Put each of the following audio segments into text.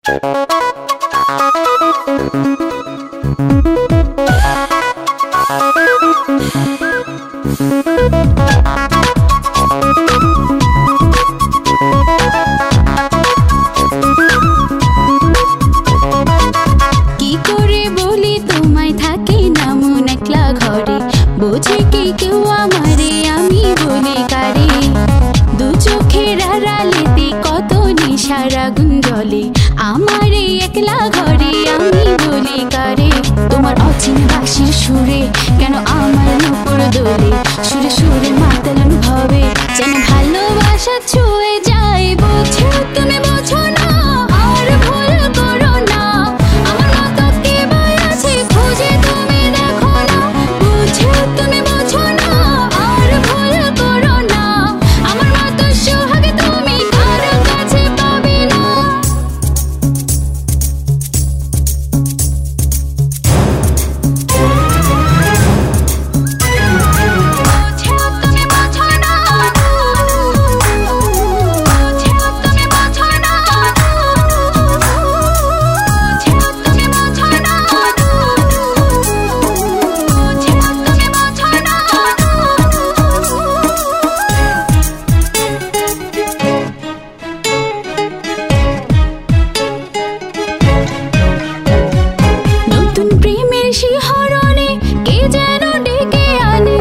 বোঝে কি কেউ আমারে আমি বলি কারে দু চোখের আড়ালেতে কত নিশার আগুন জ্বলে আমারে একলা ঘরে আমি বলি কারে তোমার অচিন বাঁশির সুরে কেন আমার নূপুর দোলে সুরে সুরে মাতাল অনুভবে যেন ভালোবাসা ছুঁয়ে যায় বোঝো তুমি বোঝো না আর ভুল করো না আমার মতো কে বা আছে খুঁজে তুমি দেখো না বুঝো তুমি বোঝো না আর ভুল করো না আমার মতো সোহাগ তুমি কারো কাছে পাবে না শিহরণে কে যেন ডেকে আনে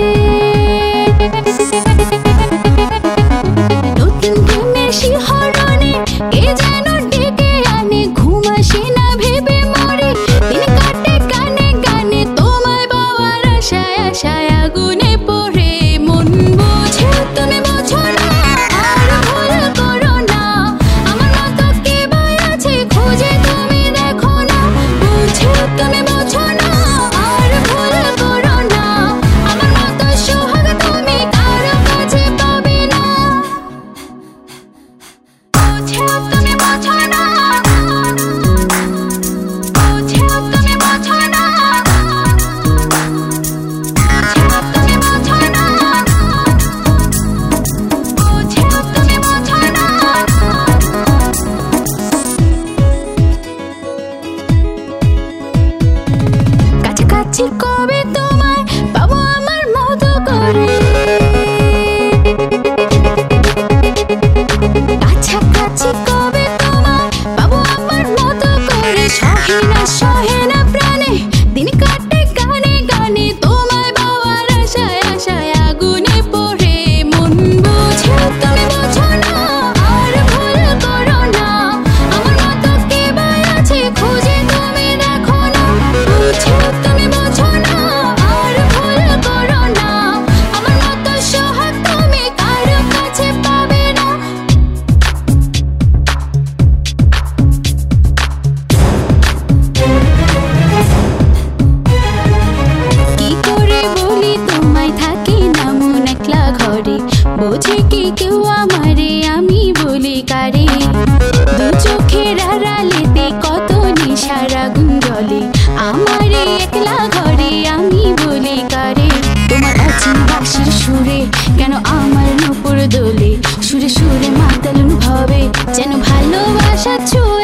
নতুন প্রেমের শিহরণে কে যেন ডেকে আনে ঘুম আসে না ভেবে মরে দিন কাটে গানে গানে তোমায় পাওয়ার আশায় আশায় আগুনে পড়ে মন বোঝে তুমি বোঝো না আর ভুল করো না আমার মতো কে বা আছে খুঁজে তুমি দেখো না বুঝে তুমি বোঝো না আর ভুল করো না আমার মতো সোহাগ তুমি কারো কাছে পাবে না বুঝে তুমি বোঝো না বুঝে তুমি বোঝো না তুমি বোঝো না বুঝে তুমি বোঝো না কাছাকাছি কবে তোমায় পাবো আমার মতো করে কাছাকাছি কবে তোমায় পাবো আমার মতো করে সহে না প্রাণে দিন কাটে গানে গানে তোমায় পাওয়ার আশায় আশায় আগুনে পড়ে মন বোঝে তুমি বোঝো না আর ভুল করো না আমার মতো কে বা আছে খুঁজে তুমি দেখো না বুঝে তুমি বোঝো না আর ভুল করো না আমার মতো সোহাগ তুমি কারো কাছে পাবে না কি করে বলি তোমায় থাকি না মন একলা ঘরে বোঝে কি কেউ আমারে আমি বলি কারে দু চোখের আড়ালেতে কত নিশার আগুন জ্বলে আমারে একলা ঘরে আমি বলি কারে তোমার অচিন বাঁশির সুরে কেন আমার নূপুর দোলে সুরে সুরে মাতাল অনুভবে যেন ভালোবাসা